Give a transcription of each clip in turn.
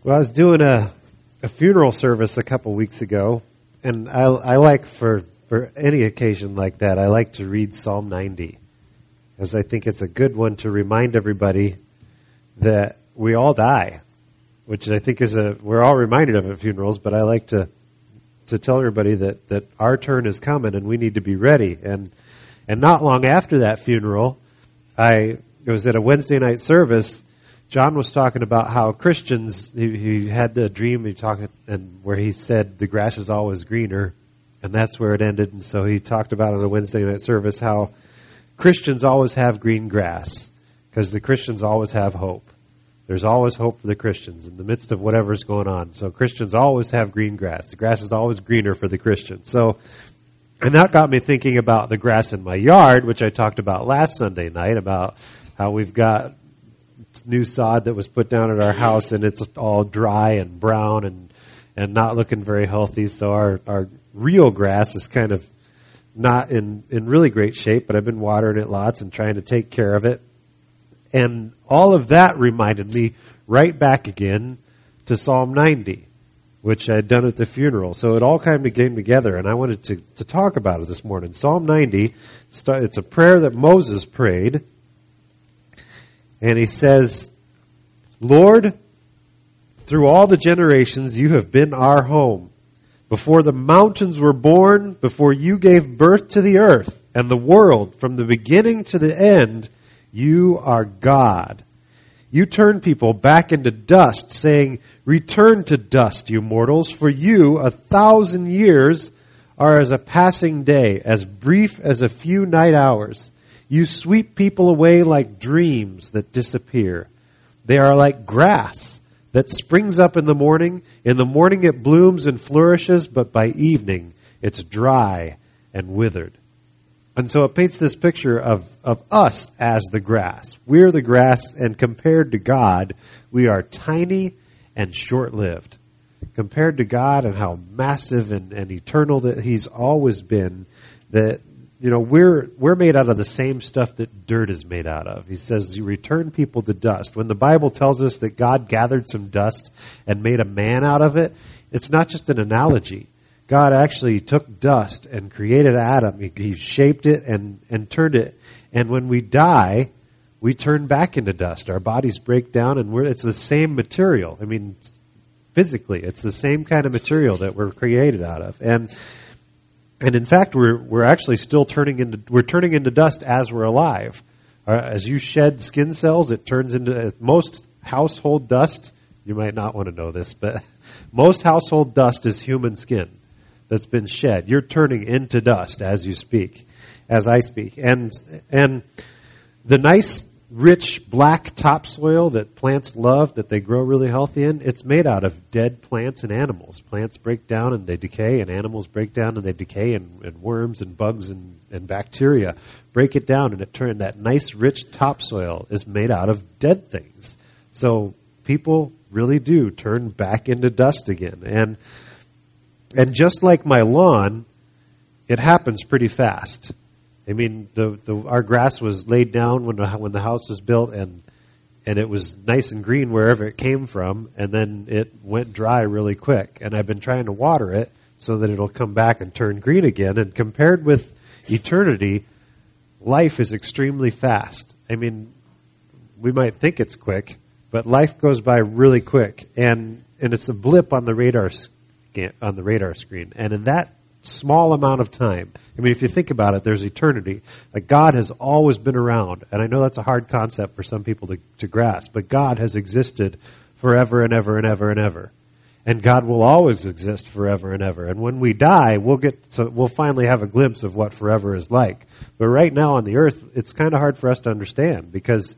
Well, I was doing a funeral service a couple weeks ago, and I like for any occasion like that, I like to read Psalm 90, because I think it's a good one to remind everybody that we all die, which I think we're all reminded of at funerals, but I like to tell everybody that our turn is coming and we need to be ready. And not long after that funeral, it was at a Wednesday night service. John was talking about how Christians, he had the dream where he said the grass is always greener, and that's where it ended. And so he talked about in a Wednesday night service how Christians always have green grass, because the Christians always have hope. There's always hope for the Christians in the midst of whatever's going on. So Christians always have green grass. The grass is always greener for the Christians. And that got me thinking about the grass in my yard, which I talked about last Sunday night, about how we've got new sod that was put down at our house, and it's all dry and brown and not looking very healthy. So our real grass is kind of not in really great shape, but I've been watering it lots and trying to take care of it. And all of that reminded me right back again to Psalm 90, which I had done at the funeral. So it all kind of came together, and I wanted to talk about it this morning. Psalm 90, it's a prayer that Moses prayed. And he says, Lord, through all the generations you have been our home. Before the mountains were born, before you gave birth to the earth and the world, from the beginning to the end, you are God. You turn people back into dust, saying, return to dust, you mortals, for you 1,000 years are as a passing day, as brief as a few night hours. You sweep people away like dreams that disappear. They are like grass that springs up in the morning. In the morning it blooms and flourishes, but by evening it's dry and withered. And so it paints this picture of us as the grass. We're the grass, and compared to God, we are tiny and short-lived. Compared to God and how massive and eternal that He's always been, that we're made out of the same stuff that dirt is made out of. He says, you return people to dust. When the Bible tells us that God gathered some dust and made a man out of it, it's not just an analogy. God actually took dust and created Adam. He shaped it and turned it. And when we die, we turn back into dust. Our bodies break down, and it's the same material. I mean, physically, it's the same kind of material that we're created out of. And in fact, we're actually still turning into dust as we're alive. As you shed skin cells, it turns into most household dust. You might not want to know this, but most household dust is human skin that's been shed. You're turning into dust as you speak, as I speak. And the nice, rich, black topsoil that plants love, that they grow really healthy in, it's made out of dead plants and animals. Plants break down and they decay, and animals break down and they decay, and worms and bugs and bacteria break it down, and that nice, rich topsoil is made out of dead things. So people really do turn back into dust again. And just like my lawn, it happens pretty fast. I mean, our grass was laid down when the house was built, and it was nice and green wherever it came from, and then it went dry really quick. And I've been trying to water it so that it'll come back and turn green again. And compared with eternity, life is extremely fast. I mean, we might think it's quick, but life goes by really quick, and it's a blip on the radar screen. And in that small amount of time, I mean, if you think about it, there's eternity. Like, God has always been around, and I know that's a hard concept for some people to grasp, but God has existed forever and ever and ever and ever. And God will always exist forever and ever. And when we die, we'll finally have a glimpse of what forever is like. But right now on the earth, it's kind of hard for us to understand, because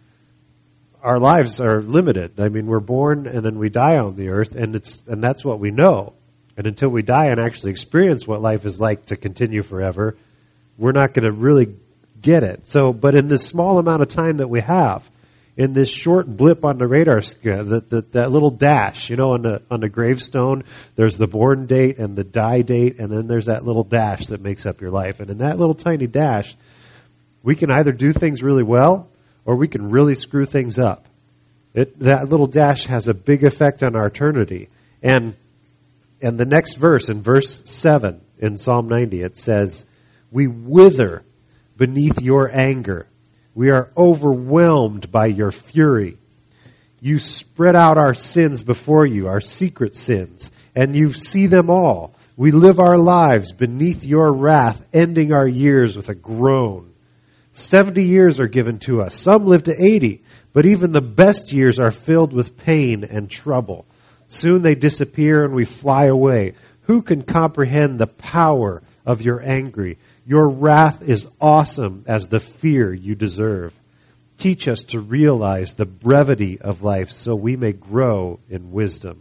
our lives are limited. I mean, we're born and then we die on the earth, and that's what we know. And until we die and actually experience what life is like to continue forever, we're not going to really get it. So, but in this small amount of time that we have, in this short blip on the radar screen, that little dash, on the gravestone, there's the born date and the die date, and then there's that little dash that makes up your life. And in that little tiny dash, we can either do things really well, or we can really screw things up. That little dash has a big effect on our eternity. And the next verse, in verse 7 in Psalm 90, it says, "We wither beneath your anger. We are overwhelmed by your fury. You spread out our sins before you, our secret sins, and you see them all. We live our lives beneath your wrath, ending our years with a groan. 70 years are given to us. Some live to 80, but even the best years are filled with pain and trouble. Soon they disappear and we fly away. Who can comprehend the power of your anger? Your wrath is awesome as the fear you deserve. Teach us to realize the brevity of life so we may grow in wisdom."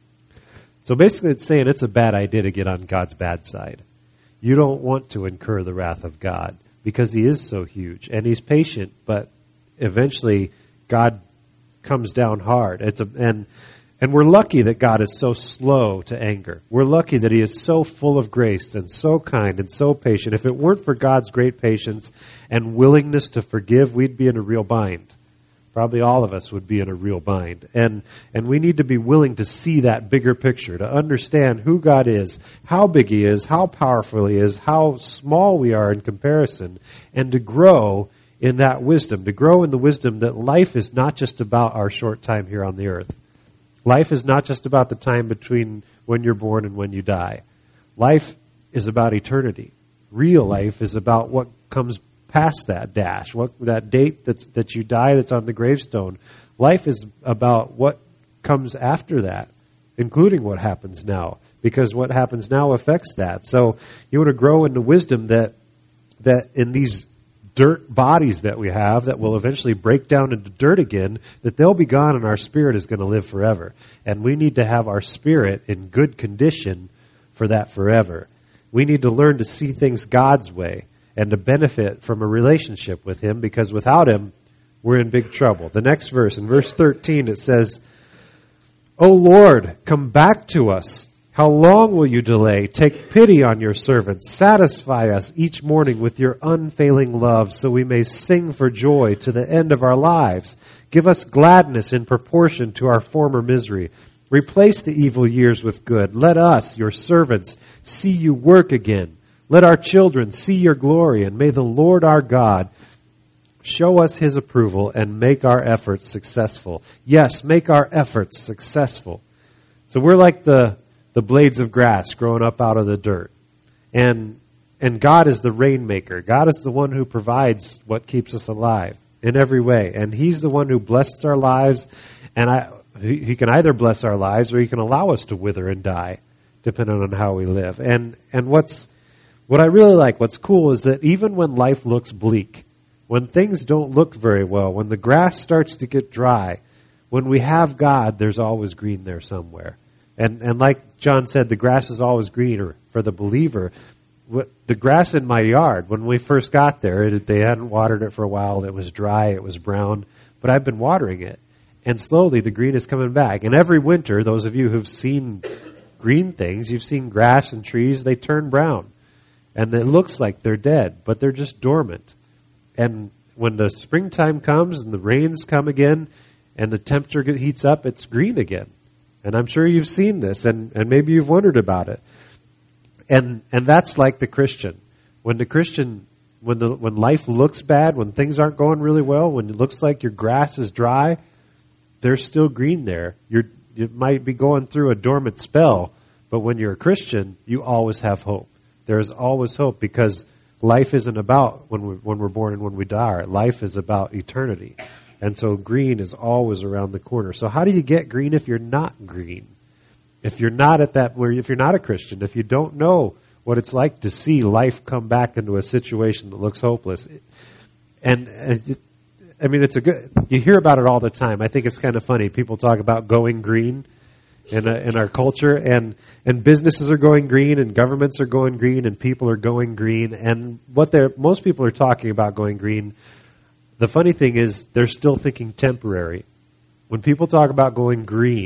So basically it's saying it's a bad idea to get on God's bad side. You don't want to incur the wrath of God because he is so huge and he's patient, but eventually God comes down hard. And we're lucky that God is so slow to anger. We're lucky that he is so full of grace and so kind and so patient. If it weren't for God's great patience and willingness to forgive, we'd be in a real bind. Probably all of us would be in a real bind. And we need to be willing to see that bigger picture, to understand who God is, how big he is, how powerful he is, how small we are in comparison, and to grow in that wisdom, to grow in the wisdom that life is not just about our short time here on the earth. Life is not just about the time between when you're born and when you die. Life is about eternity. Real life is about what comes past that dash, that date that you die that's on the gravestone. Life is about what comes after that, including what happens now, because what happens now affects that. So you want to grow into wisdom that in these dirt bodies that we have that will eventually break down into dirt again, that they'll be gone and our spirit is going to live forever. And we need to have our spirit in good condition for that forever. We need to learn to see things God's way and to benefit from a relationship with him, because without him, we're in big trouble. The next verse, in verse 13, it says, "O Lord, come back to us. How long will you delay? Take pity on your servants. Satisfy us each morning with your unfailing love so we may sing for joy to the end of our lives. Give us gladness in proportion to our former misery. Replace the evil years with good. Let us, your servants, see you work again. Let our children see your glory, and may the Lord our God show us his approval and make our efforts successful." Yes, make our efforts successful. So we're like the blades of grass growing up out of the dirt. And God is the rainmaker. God is the one who provides what keeps us alive in every way. And he's the one who blesses our lives. And he can either bless our lives or he can allow us to wither and die, depending on how we live. And what I really like, what's cool, is that even when life looks bleak, when things don't look very well, when the grass starts to get dry, when we have God, there's always green there somewhere. And like John said, the grass is always greener for the believer. The grass in my yard, when we first got there, they hadn't watered it for a while. It was dry, it was brown, but I've been watering it. And slowly the green is coming back. And every winter, those of you who've seen green things, you've seen grass and trees, they turn brown. And it looks like they're dead, but they're just dormant. And when the springtime comes and the rains come again and the temperature heats up, it's green again. And I'm sure you've seen this, and maybe you've wondered about it. And that's like the Christian. When life looks bad, when things aren't going really well, when it looks like your grass is dry, there's still green there. You might be going through a dormant spell, but when you're a Christian, you always have hope. There is always hope, because life isn't about when we're born and when we die. Life is about eternity. And so green is always around the corner. So how do you get green if you're not green? If you're not if you're not a Christian, if you don't know what it's like to see life come back into a situation that looks hopeless. You hear about it all the time. I think it's kind of funny. People talk about going green in our culture, and businesses are going green, and governments are going green, and people are going green. And most people are talking about going green. The funny thing is, they're still thinking temporary. When people talk about going green,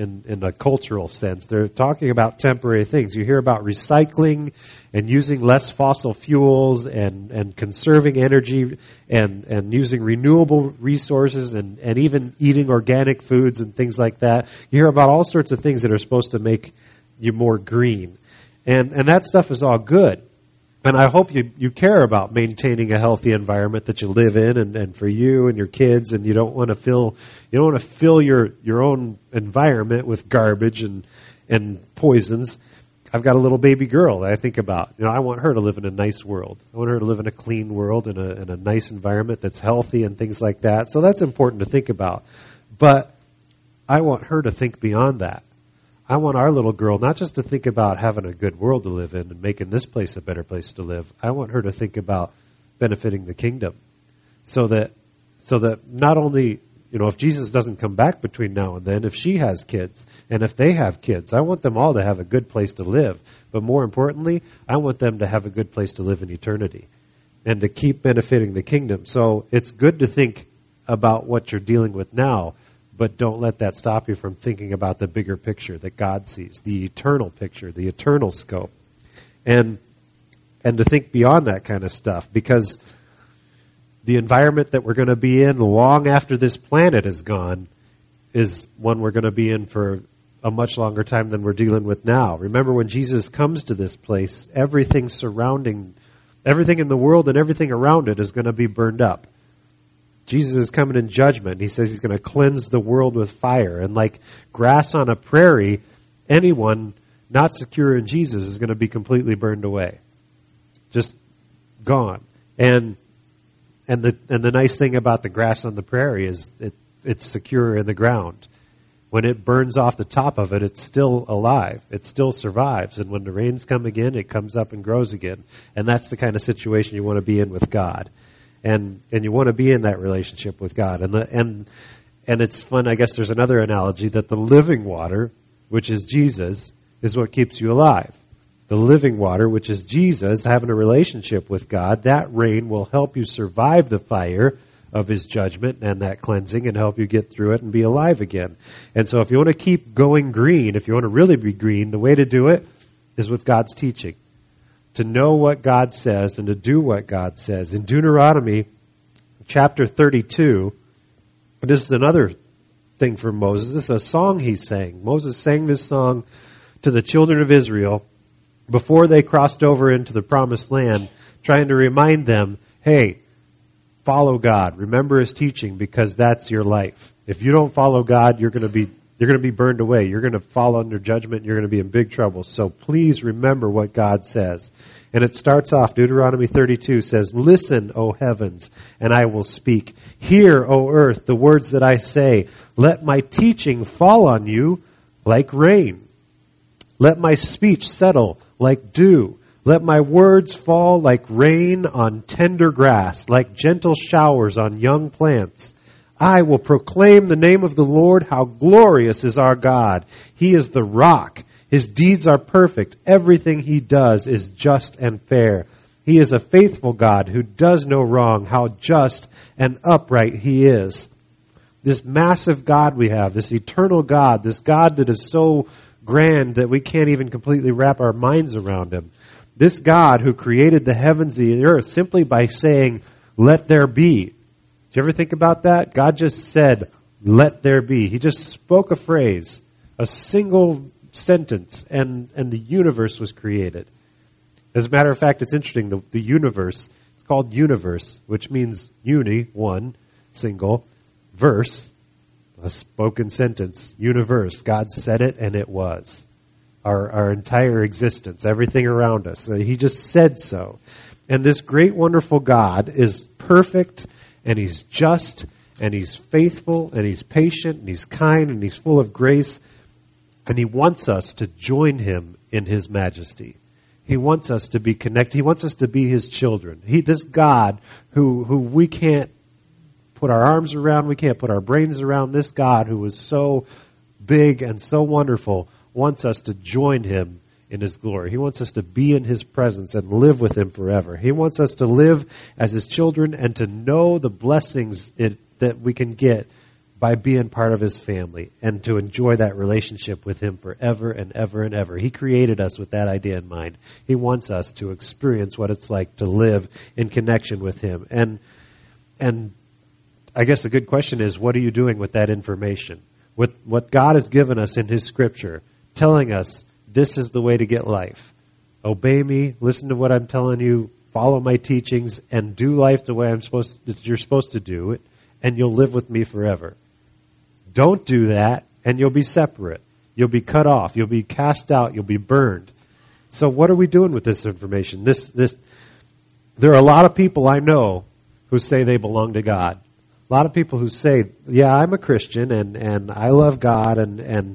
in a cultural sense. They're talking about temporary things. You hear about recycling and using less fossil fuels and conserving energy and using renewable resources and even eating organic foods and things like that. You hear about all sorts of things that are supposed to make you more green. And that stuff is all good. And I hope you care about maintaining a healthy environment that you live in and for you and your kids, and you don't want to fill your own environment with garbage and poisons. I've got a little baby girl that I think about. I want her to live in a nice world. I want her to live in a clean world in a nice environment that's healthy and things like that. So that's important to think about. But I want her to think beyond that. I want our little girl not just to think about having a good world to live in and making this place a better place to live. I want her to think about benefiting the kingdom, so that not only, if Jesus doesn't come back between now and then, if she has kids and if they have kids, I want them all to have a good place to live. But more importantly, I want them to have a good place to live in eternity and to keep benefiting the kingdom. So it's good to think about what you're dealing with now, but don't let that stop you from thinking about the bigger picture that God sees, the eternal picture, the eternal scope. And to think beyond that kind of stuff, because the environment that we're going to be in long after this planet is gone is one we're going to be in for a much longer time than we're dealing with now. Remember, when Jesus comes to this place, everything in the world and everything around it is going to be burned up. Jesus is coming in judgment. He says he's going to cleanse the world with fire. And like grass on a prairie, anyone not secure in Jesus is going to be completely burned away. Just gone. And the nice thing about the grass on the prairie is it's secure in the ground. When it burns off the top of it, it's still alive. It still survives. And when the rains come again, it comes up and grows again. And that's the kind of situation you want to be in with God. And you want to be in that relationship with God. And it's fun, I guess there's another analogy that the living water, which is Jesus, is what keeps you alive. The living water, which is Jesus, having a relationship with God, that rain will help you survive the fire of his judgment and that cleansing and help you get through it and be alive again. And so if you want to keep going green, if you want to really be green, the way to do it is with God's teaching. To know what God says and to do what God says. In Deuteronomy chapter 32, this is another thing for Moses. This is a song he sang. Moses sang this song to the children of Israel before they crossed over into the promised land, trying to remind them, hey, follow God. Remember his teaching, because that's your life. If you don't follow God, you're going to be burned away. You're going to fall under judgment. You're going to be in big trouble. So please remember what God says. And it starts off, Deuteronomy 32 says, "Listen, O heavens, and I will speak. Hear, O earth, the words that I say. Let my teaching fall on you like rain. Let my speech settle like dew. Let my words fall like rain on tender grass, like gentle showers on young plants. I will proclaim the name of the Lord. How glorious is our God. He is the rock. His deeds are perfect. Everything he does is just and fair. He is a faithful God who does no wrong. How just and upright he is." This massive God we have, this eternal God, this God that is so grand that we can't even completely wrap our minds around him. This God who created the heavens and the earth simply by saying, "Let there be." Did you ever think about that? God just said, "Let there be." He just spoke a phrase, a single sentence, and the universe was created. As a matter of fact, it's interesting, the universe, it's called universe, which means uni, one, single, verse, a spoken sentence, universe. God said it and it was. Our entire existence, everything around us. He just said so. And this great, wonderful God is perfect, and he's just, and he's faithful, and he's patient, and he's kind, and he's full of grace. And he wants us to join him in his majesty. He wants us to be connected. He wants us to be his children. This God who we can't put our arms around, we can't put our brains around, this God who is so big and so wonderful, wants us to join him in his glory. He wants us to be in his presence and live with him forever. He wants us to live as his children and to know the blessings that we can get by being part of his family and to enjoy that relationship with him forever and ever and ever. He created us with that idea in mind. He wants us to experience what it's like to live in connection with him. And I guess the good question is, what are you doing with that information? With what God has given us in his scripture, telling us this is the way to get life. Obey me, listen to what I'm telling you, follow my teachings, and do life the way you're supposed to do it, and you'll live with me forever. Don't do that, and you'll be separate. You'll be cut off. You'll be cast out. You'll be burned. So what are we doing with this information? There are a lot of people I know who say they belong to God. A lot of people who say, yeah, I'm a Christian, and I love God, and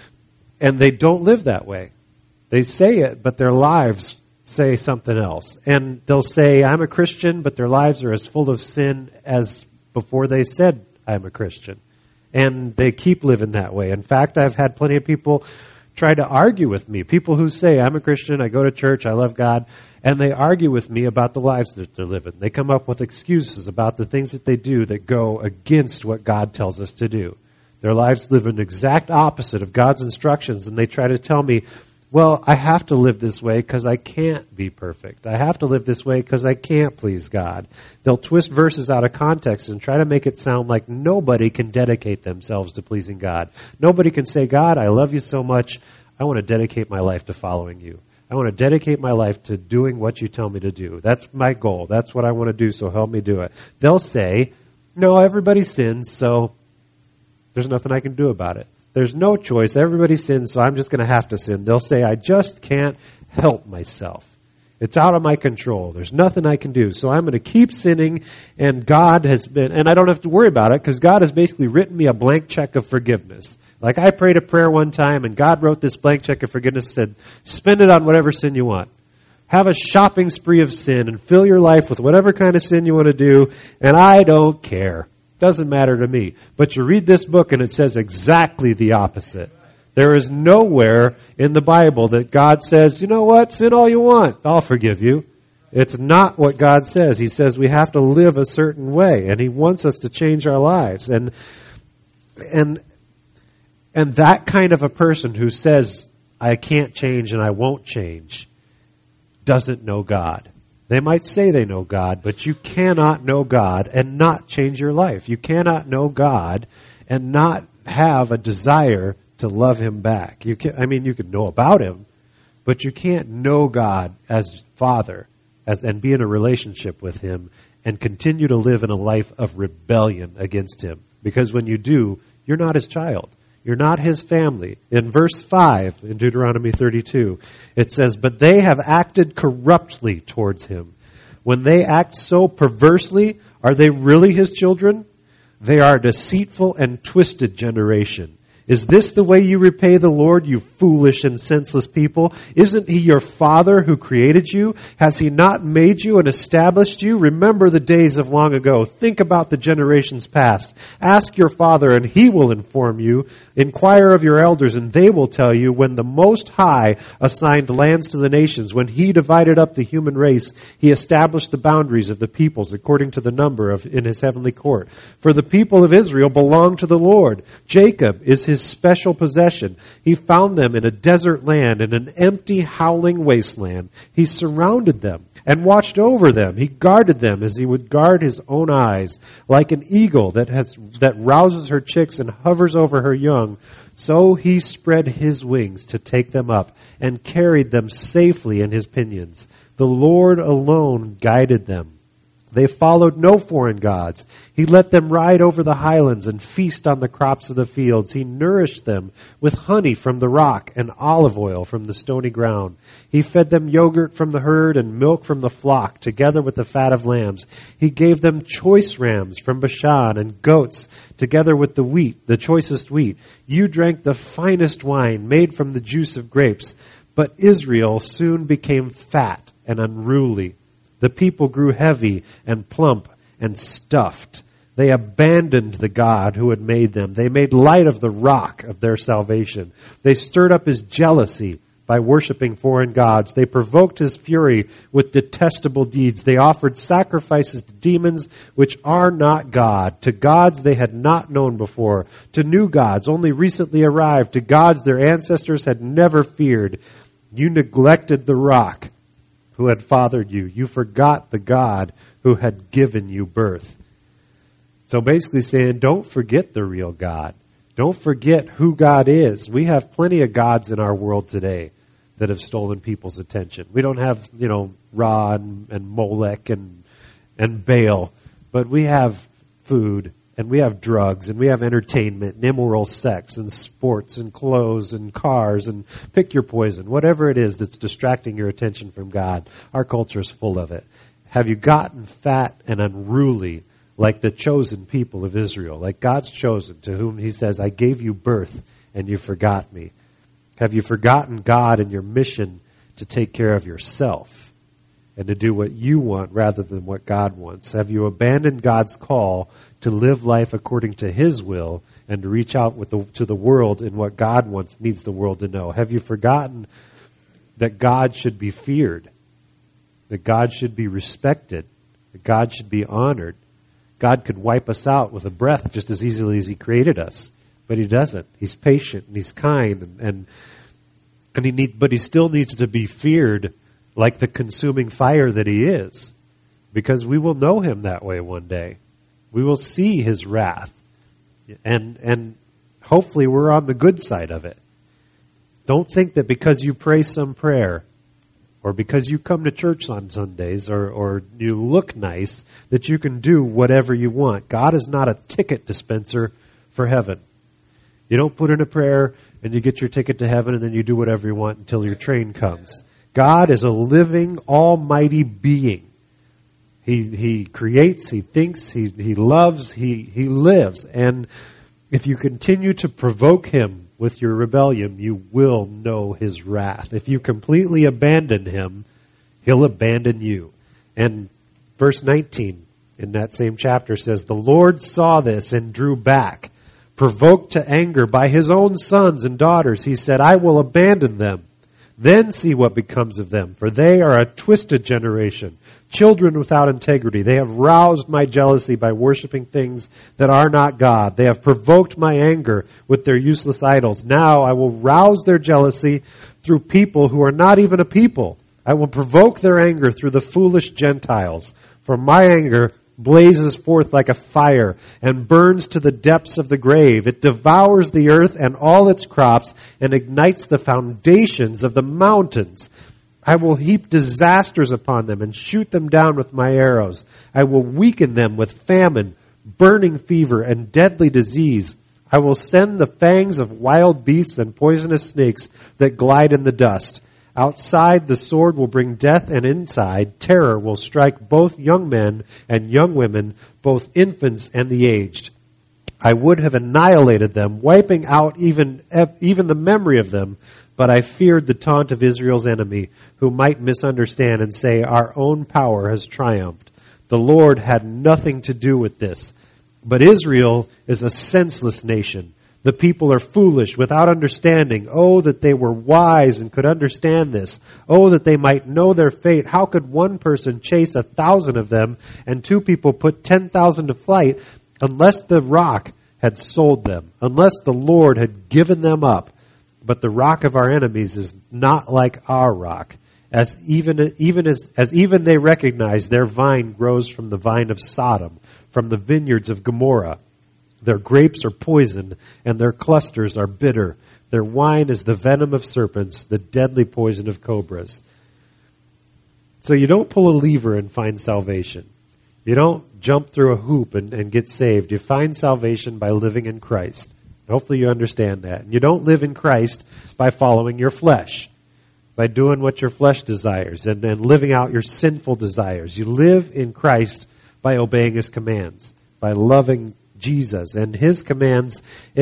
they don't live that way. They say it, but their lives say something else. And they'll say, I'm a Christian, but their lives are as full of sin as before they said, I'm a Christian. And they keep living that way. In fact, I've had plenty of people try to argue with me. People who say, I'm a Christian, I go to church, I love God, and they argue with me about the lives that they're living. They come up with excuses about the things that they do that go against what God tells us to do. Their lives live an exact opposite of God's instructions, and they try to tell me, well, I have to live this way because I can't be perfect. I have to live this way because I can't please God. They'll twist verses out of context and try to make it sound like nobody can dedicate themselves to pleasing God. Nobody can say, God, I love you so much, I want to dedicate my life to following you. I want to dedicate my life to doing what you tell me to do. That's my goal. That's what I want to do, so help me do it. They'll say, no, everybody sins, so there's nothing I can do about it. There's no choice. Everybody sins, so I'm just going to have to sin. They'll say, I just can't help myself. It's out of my control. There's nothing I can do. So I'm going to keep sinning, and God has been, and I don't have to worry about it because God has basically written me a blank check of forgiveness. Like I prayed a prayer one time, and God wrote this blank check of forgiveness and said, spend it on whatever sin you want. Have a shopping spree of sin and fill your life with whatever kind of sin you want to do, and I don't care. Doesn't matter to me. But you read this book and it says exactly the opposite. There is nowhere in the Bible that God says, you know what, sin all you want, I'll forgive you. It's not what God says. He says we have to live a certain way, and he wants us to change our lives. And that kind of a person who says, I can't change and I won't change, doesn't know God. They might say they know God, but you cannot know God and not change your life. You cannot know God and not have a desire to love him back. You can know about him, but you can't know God as Father and be in a relationship with him and continue to live in a life of rebellion against him. Because when you do, you're not his child. You're not his family. In verse 5 in Deuteronomy 32, it says, but they have acted corruptly towards him. When they act so perversely, are they really his children? They are a deceitful and twisted generation. Is this the way you repay the Lord, you foolish and senseless people? Isn't he your Father who created you? Has he not made you and established you? Remember the days of long ago. Think about the generations past. Ask your father and he will inform you. Inquire of your elders and they will tell you. When the Most High assigned lands to the nations, when he divided up the human race, he established the boundaries of the peoples according to the number in his heavenly court. For the people of Israel belong to the Lord. Jacob is his special possession. He found them in a desert land, in an empty, howling wasteland. He surrounded them and watched over them. He guarded them as he would guard his own eyes. Like an eagle that rouses her chicks and hovers over her young, so he spread his wings to take them up and carried them safely in his pinions. The Lord alone guided them. They followed no foreign gods. He let them ride over the highlands and feast on the crops of the fields. He nourished them with honey from the rock and olive oil from the stony ground. He fed them yogurt from the herd and milk from the flock, together with the fat of lambs. He gave them choice rams from Bashan and goats, together with the wheat, the choicest wheat. You drank the finest wine made from the juice of grapes. But Israel soon became fat and unruly. The people grew heavy and plump and stuffed. They abandoned the God who had made them. They made light of the rock of their salvation. They stirred up his jealousy, by worshiping foreign gods. They provoked his fury with detestable deeds. They offered sacrifices to demons which are not God, to gods they had not known before, to new gods only recently arrived, to gods their ancestors had never feared. You neglected the rock who had fathered you. You forgot the God who had given you birth. So basically saying, don't forget the real God. Don't forget who God is. We have plenty of gods in our world today that have stolen people's attention. We don't have, Ra and Molech and Baal, but we have food and we have drugs and we have entertainment and immoral sex and sports and clothes and cars and pick your poison. Whatever it is that's distracting your attention from God, our culture is full of it. Have you gotten fat and unruly like the chosen people of Israel, like God's chosen, to whom he says, I gave you birth and you forgot me? Have you forgotten God and your mission to take care of yourself and to do what you want rather than what God wants? Have you abandoned God's call to live life according to his will and to reach out to the world in what God needs the world to know? Have you forgotten that God should be feared, that God should be respected, that God should be honored? God could wipe us out with a breath just as easily as he created us, but he doesn't. He's patient and he's kind, but he still needs to be feared like the consuming fire that he is, because we will know him that way one day. We will see his wrath, and hopefully we're on the good side of it. Don't think that because you pray some prayer or because you come to church on Sundays or you look nice, that you can do whatever you want. God is not a ticket dispenser for heaven. You don't put in a prayer and you get your ticket to heaven and then you do whatever you want until your train comes. God is a living, almighty being. He creates, he thinks, he loves, he lives. And if you continue to provoke him with your rebellion, you will know his wrath. If you completely abandon him, he'll abandon you. And verse 19 in that same chapter says, the Lord saw this and drew back, provoked to anger by his own sons and daughters. He said, I will abandon them. Then see what becomes of them, for they are a twisted generation, children without integrity. They have roused my jealousy by worshiping things that are not God. They have provoked my anger with their useless idols. Now I will rouse their jealousy through people who are not even a people. I will provoke their anger through the foolish Gentiles. For my anger blazes forth like a fire and burns to the depths of the grave. It devours the earth and all its crops and ignites the foundations of the mountains. I will heap disasters upon them and shoot them down with my arrows. I will weaken them with famine, burning fever, and deadly disease. I will send the fangs of wild beasts and poisonous snakes that glide in the dust. Outside, the sword will bring death, and inside, terror will strike both young men and young women, both infants and the aged. I would have annihilated them, wiping out even the memory of them, but I feared the taunt of Israel's enemy, who might misunderstand and say, our own power has triumphed. The Lord had nothing to do with this. But Israel is a senseless nation. The people are foolish, without understanding. Oh, that they were wise and could understand this. Oh, that they might know their fate. How could one person chase 1,000 of them and two people put 10,000 to flight unless the rock had sold them, unless the Lord had given them up? But the rock of our enemies is not like our rock. As even they recognize, their vine grows from the vine of Sodom, from the vineyards of Gomorrah. Their grapes are poison, and their clusters are bitter. Their wine is the venom of serpents, the deadly poison of cobras. So you don't pull a lever and find salvation. You don't jump through a hoop and get saved. You find salvation by living in Christ. Hopefully you understand that. And you don't live in Christ by following your flesh, by doing what your flesh desires and living out your sinful desires. You live in Christ by obeying his commands, by loving Jesus and his commands.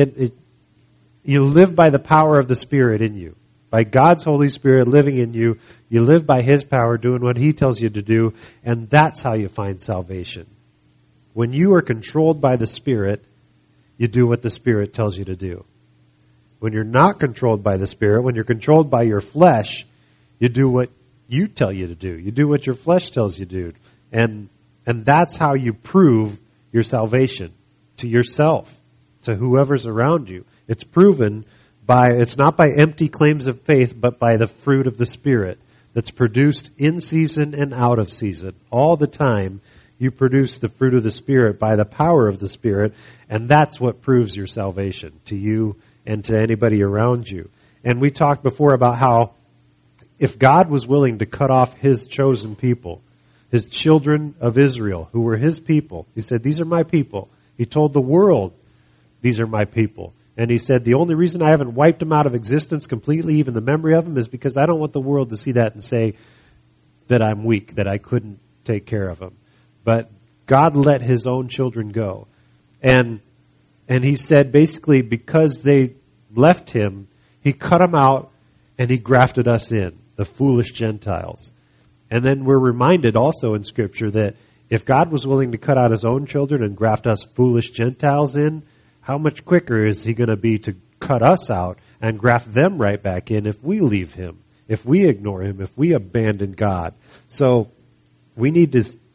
You live by the power of the Spirit in you. By God's Holy Spirit living in you, you live by his power, doing what he tells you to do, and that's how you find salvation. When you are controlled by the Spirit, you do what the Spirit tells you to do. When you're not controlled by the Spirit, when you're controlled by your flesh, you do what you tell you to do. You do what your flesh tells you to do. And that's how you prove your salvation to yourself, to whoever's around you. It's proven it's not by empty claims of faith, but by the fruit of the Spirit that's produced in season and out of season. All the time, you produce the fruit of the Spirit by the power of the Spirit, and that's what proves your salvation to you and to anybody around you. And we talked before about how if God was willing to cut off His chosen people, His children of Israel, who were His people, He said, these are my people. He told the world, these are my people. And He said, the only reason I haven't wiped them out of existence completely, even the memory of them, is because I don't want the world to see that and say that I'm weak, that I couldn't take care of them. But God let His own children go. And He said, basically, because they left Him, He cut them out and He grafted us in, the foolish Gentiles. And then we're reminded also in Scripture that if God was willing to cut out His own children and graft us foolish Gentiles in, how much quicker is He going to be to cut us out and graft them right back in if we leave Him, if we ignore Him, if we abandon God? So we need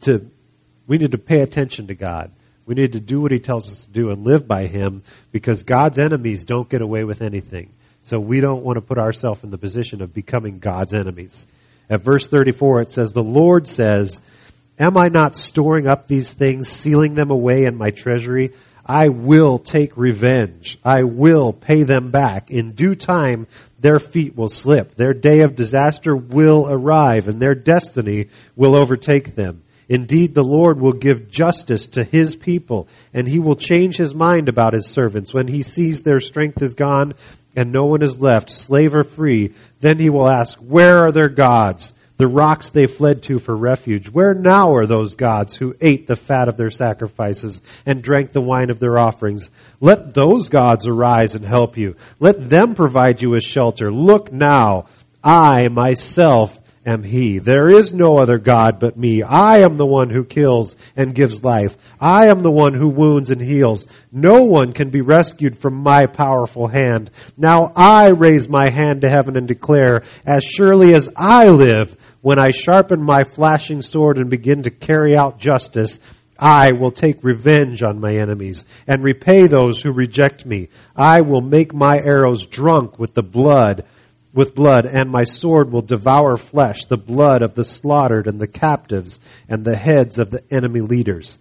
to pay attention to God. We need to do what He tells us to do and live by Him, because God's enemies don't get away with anything. So we don't want to put ourselves in the position of becoming God's enemies. At verse 34, it says, the Lord says, am I not storing up these things, sealing them away in my treasury? I will take revenge. I will pay them back. In due time, their feet will slip. Their day of disaster will arrive, and their destiny will overtake them. Indeed, the Lord will give justice to His people, and He will change His mind about His servants. When He sees their strength is gone and no one is left, slave or free, then He will ask, where are their gods? The rocks they fled to for refuge. Where now are those gods who ate the fat of their sacrifices and drank the wine of their offerings? Let those gods arise and help you. Let them provide you with shelter. Look now, I myself am He. There is no other God but me. I am the one who kills and gives life. I am the one who wounds and heals. No one can be rescued from my powerful hand. Now I raise my hand to heaven and declare, as surely as I live, when I sharpen my flashing sword and begin to carry out justice, I will take revenge on my enemies and repay those who reject me. I will make my arrows drunk with blood, and my sword will devour flesh, the blood of the slaughtered and the captives and the heads of the enemy leaders.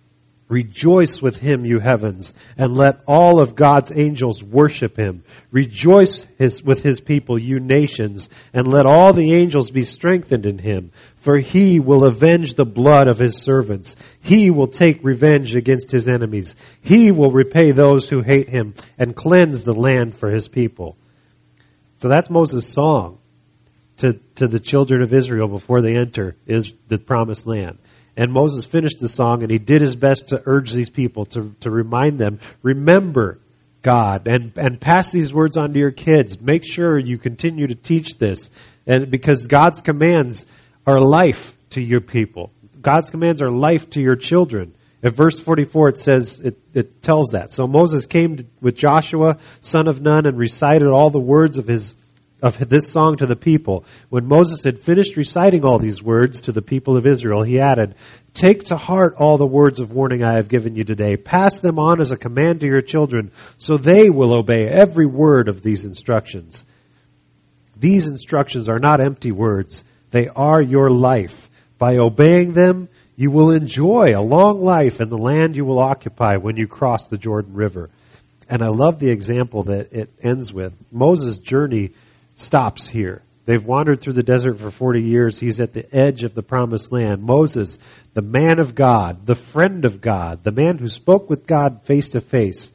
Rejoice with Him, you heavens, and let all of God's angels worship Him. Rejoice with His people, you nations, and let all the angels be strengthened in Him. For He will avenge the blood of His servants. He will take revenge against His enemies. He will repay those who hate Him and cleanse the land for His people. So that's Moses' song to the children of Israel before they enter is the promised land. And Moses finished the song, and he did his best to urge these people, to remind them, remember God, and pass these words on to your kids. Make sure you continue to teach this, and because God's commands are life to your people. God's commands are life to your children. At verse 44, it says, it tells that. So Moses came with Joshua, son of Nun, and recited all the words of this song to the people. When Moses had finished reciting all these words to the people of Israel, he added, take to heart all the words of warning I have given you today. Pass them on as a command to your children, so they will obey every word of these instructions. These instructions are not empty words. They are your life. By obeying them, you will enjoy a long life in the land you will occupy when you cross the Jordan River. And I love the example that it ends with. Moses' journey stops here. They've wandered through the desert for 40 years. He's at the edge of the promised land. Moses, the man of God, the friend of God, the man who spoke with God face to face.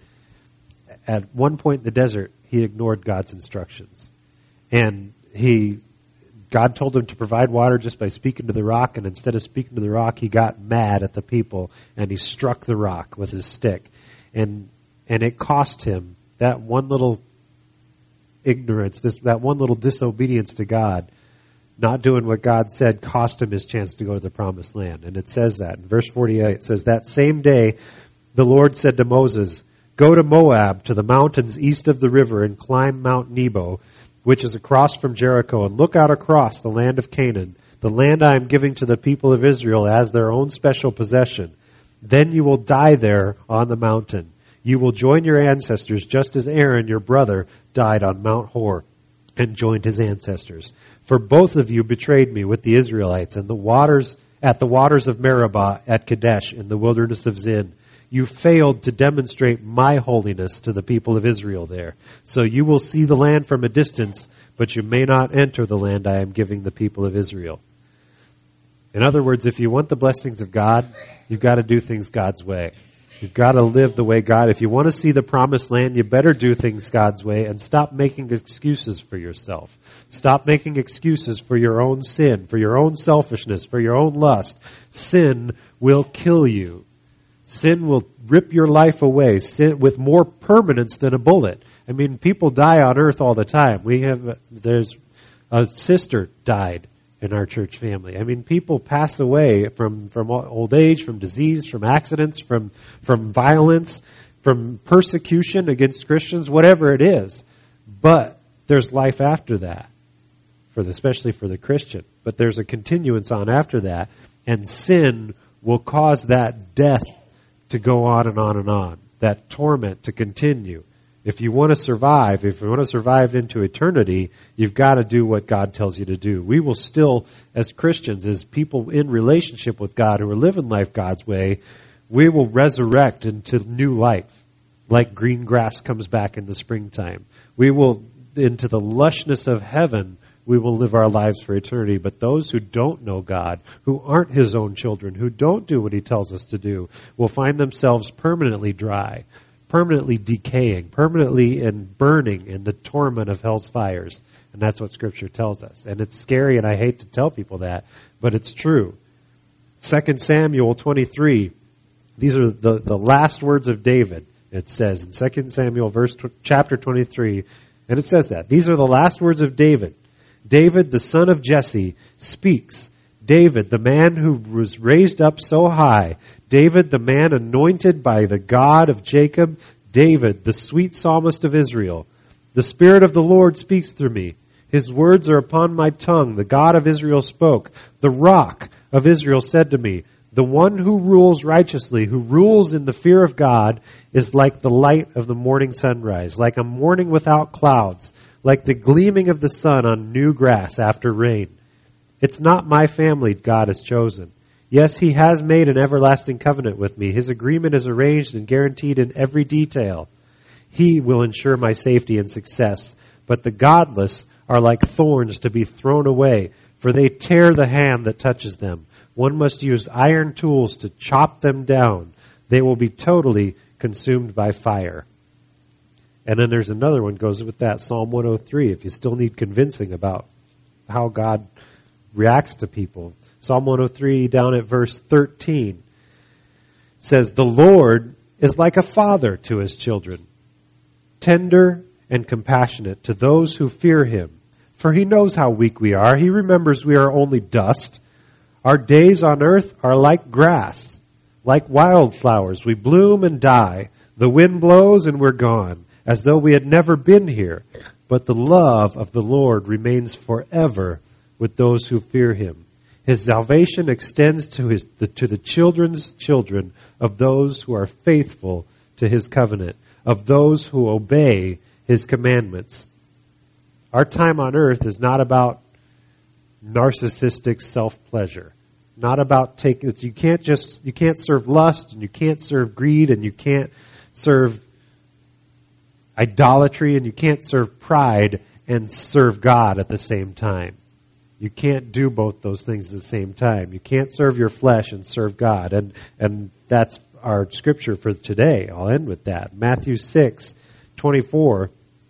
At one point in the desert, he ignored God's instructions. And God told him to provide water just by speaking to the rock, and instead of speaking to the rock, he got mad at the people, and he struck the rock with his stick. And it cost him that one little ignorance, that one little disobedience to God, not doing what God said, cost him his chance to go to the promised land. And it says that. In verse 48, it says, that same day, the Lord said to Moses, Go to Moab, to the mountains east of the river, and climb Mount Nebo, which is across from Jericho, and look out across the land of Canaan, the land I am giving to the people of Israel as their own special possession. Then you will die there on the mountain. You will join your ancestors, just as Aaron, your brother, died on Mount Hor and joined his ancestors. For both of you betrayed me with the Israelites and at the waters of Meribah at Kadesh in the wilderness of Zin. You failed to demonstrate my holiness to the people of Israel there. So you will see the land from a distance, but you may not enter the land I am giving the people of Israel. In other words, if you want the blessings of God, you've got to do things God's way. You've got to live the way God. If you want to see the promised land, you better do things God's way and stop making excuses for yourself. Stop making excuses for your own sin, for your own selfishness, for your own lust. Sin will kill you. Sin will rip your life away, sin with more permanence than a bullet. I mean, people die on earth all the time. There's a sister died in our church family. I mean, people pass away from old age, from disease, from accidents, from violence, from persecution against Christians, whatever it is. But there's life after that, especially for the Christian. But there's a continuance on after that, and sin will cause that death to go on and on and on, that torment to continue. If you want to survive into eternity, you've got to do what God tells you to do. We will still, as Christians, as people in relationship with God who are living life God's way, we will resurrect into new life, like green grass comes back in the springtime. We will, into the lushness of heaven, we will live our lives for eternity. But those who don't know God, who aren't His own children, who don't do what He tells us to do, will find themselves permanently dry, permanently decaying, permanently and burning in the torment of hell's fires. And that's what Scripture tells us. And it's scary, and I hate to tell people that, but it's true. 2 Samuel 23, these are the last words of David, it says in 2 Samuel chapter 23, and it says that. These are the last words of David. David, the son of Jesse, speaks. David, the man who was raised up so high. David, the man anointed by the God of Jacob. David, the sweet psalmist of Israel. The Spirit of the Lord speaks through me. His words are upon my tongue. The God of Israel spoke. The Rock of Israel said to me, the one who rules righteously, who rules in the fear of God, is like the light of the morning sunrise, like a morning without clouds, like the gleaming of the sun on new grass after rain. It's not my family God has chosen. Yes, He has made an everlasting covenant with me. His agreement is arranged and guaranteed in every detail. He will ensure my safety and success. But the godless are like thorns to be thrown away, for they tear the hand that touches them. One must use iron tools to chop them down. They will be totally consumed by fire. And then there's another one goes with that, Psalm 103, if you still need convincing about how God reacts to people. Psalm 103 down at verse 13 says, the Lord is like a father to His children, tender and compassionate to those who fear Him. For He knows how weak we are. He remembers we are only dust. Our days on earth are like grass, like wildflowers. We bloom and die. The wind blows and we're gone, as though we had never been here. But the love of the Lord remains forever with those who fear Him. His salvation extends to the children's children of those who are faithful to His covenant, of those who obey His commandments. Our time on earth is not about narcissistic self-pleasure. Not about taking it. You can't serve lust, and you can't serve greed, and you can't serve idolatry, and you can't serve pride and serve God at the same time. You can't do both those things at the same time. You can't serve your flesh and serve God. And that's our scripture for today. I'll end with that. Matthew 6:24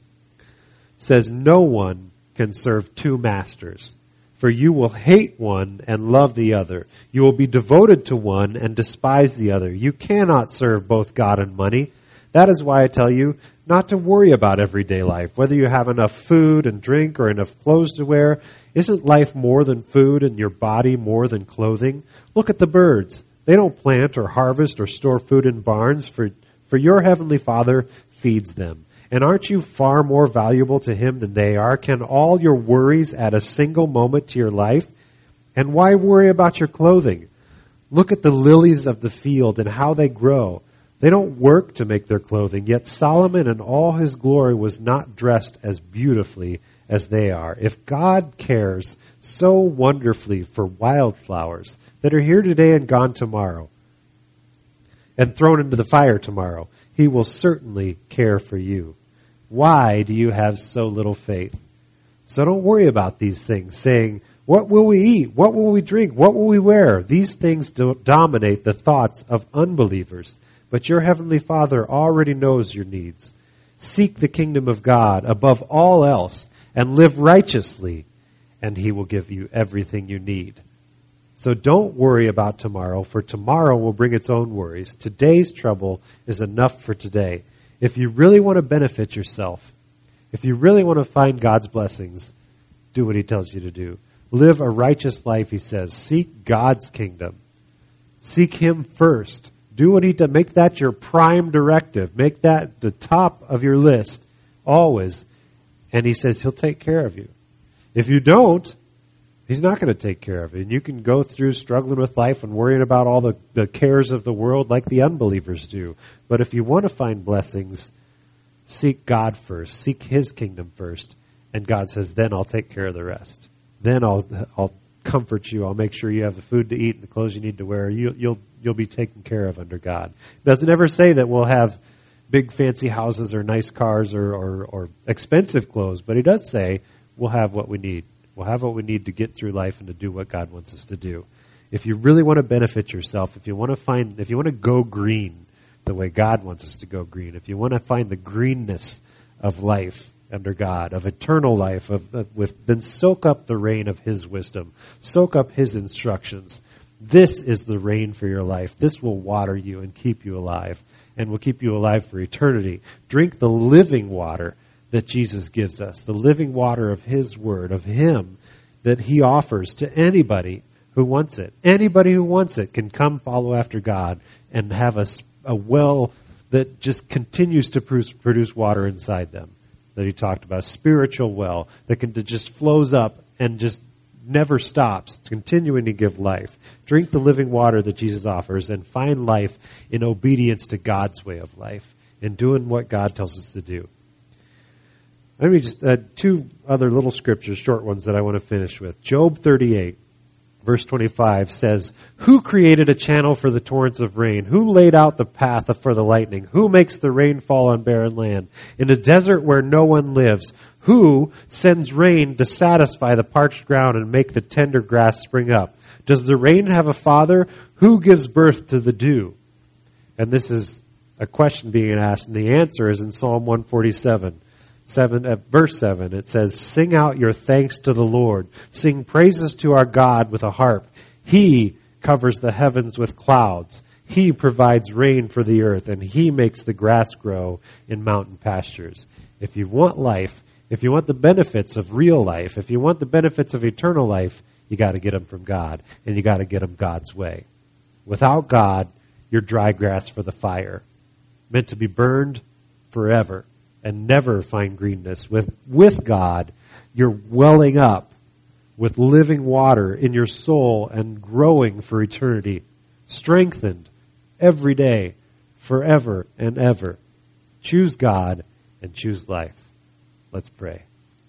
says, no one can serve two masters. For you will hate one and love the other. You will be devoted to one and despise the other. You cannot serve both God and money. That is why I tell you not to worry about everyday life, whether you have enough food and drink or enough clothes to wear. Isn't life more than food and your body more than clothing? Look at the birds. They don't plant or harvest or store food in barns, for for your heavenly Father feeds them. And aren't you far more valuable to him than they are? Can all your worries add a single moment to your life? And why worry about your clothing? Look at the lilies of the field and how they grow. They don't work to make their clothing, yet Solomon in all his glory was not dressed as beautifully as they are. If God cares so wonderfully for wildflowers that are here today and gone tomorrow, and thrown into the fire tomorrow, he will certainly care for you. Why do you have so little faith? So don't worry about these things, saying, what will we eat? What will we drink? What will we wear? These things dominate the thoughts of unbelievers. But your heavenly Father already knows your needs. Seek the kingdom of God above all else and live righteously, and he will give you everything you need. So don't worry about tomorrow, for tomorrow will bring its own worries. Today's trouble is enough for today. If you really want to benefit yourself, if you really want to find God's blessings, do what he tells you to do. Live a righteous life, he says. Seek God's kingdom. Seek him first. Do what he does. Make that your prime directive. Make that the top of your list always. And he says he'll take care of you. If you don't, he's not going to take care of it. And you can go through struggling with life and worrying about all the cares of the world like the unbelievers do. But if you want to find blessings, seek God first. Seek his kingdom first. And God says, then I'll take care of the rest. Then I'll comfort you. I'll make sure you have the food to eat and the clothes you need to wear. You'll be taken care of under God. It doesn't ever say that we'll have big fancy houses or nice cars or expensive clothes, but he does say we'll have what we need. We'll have what we need to get through life and to do what God wants us to do. If you really want to benefit yourself, if you want to go green the way God wants us to go green, if you want to find the greenness of life under God, of eternal life, then soak up the rain of his wisdom. Soak up his instructions. This is the rain for your life. This will water you and keep you alive, and will keep you alive for eternity. Drink the living water that Jesus gives us, the living water of his word, of him that he offers to anybody who wants it. Anybody who wants it can come follow after God and have a well that just continues to produce water inside them that he talked about, a spiritual well that just flows up and just never stops, continuing to give life. Drink the living water that Jesus offers and find life in obedience to God's way of life and doing what God tells us to do. Let me just two other little scriptures, short ones that I want to finish with. Job 38, verse 25 says, who created a channel for the torrents of rain? Who laid out the path for the lightning? Who makes the rain fall on barren land? In a desert where no one lives? Who sends rain to satisfy the parched ground and make the tender grass spring up? Does the rain have a father? Who gives birth to the dew? And this is a question being asked, and the answer is in Psalm 147. Verse 7, it says, sing out your thanks to the Lord. Sing praises to our God with a harp. He covers the heavens with clouds. He provides rain for the earth, and he makes the grass grow in mountain pastures. If you want life, if you want the benefits of real life, if you want the benefits of eternal life, you got to get them from God, and you got to get them God's way. Without God, you're dry grass for the fire, meant to be burned forever and never find greenness. With God, you're welling up with living water in your soul and growing for eternity, strengthened every day, forever and ever. Choose God and choose life. Let's pray.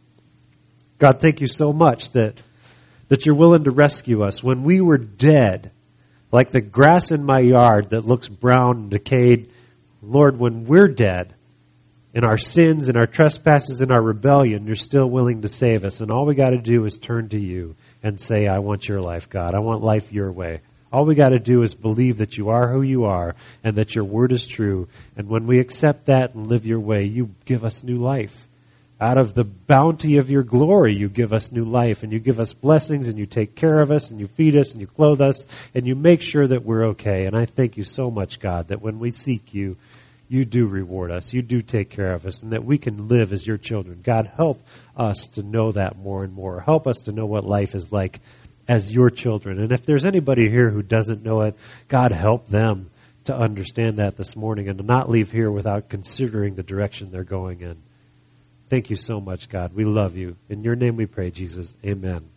God, thank you so much that you're willing to rescue us when we were dead, like the grass in my yard that looks brown and decayed. Lord, when we're dead, in our sins, in our trespasses, in our rebellion, you're still willing to save us. And all we got to do is turn to you and say, I want your life, God. I want life your way. All we got to do is believe that you are who you are and that your word is true. And when we accept that and live your way, you give us new life. Out of the bounty of your glory, you give us new life, and you give us blessings, and you take care of us, and you feed us, and you clothe us, and you make sure that we're okay. And I thank you so much, God, that when we seek you, you do reward us. You do take care of us, and that we can live as your children. God, help us to know that more and more. Help us to know what life is like as your children. And if there's anybody here who doesn't know it, God, help them to understand that this morning and to not leave here without considering the direction they're going in. Thank you so much, God. We love you. In your name we pray, Jesus. Amen.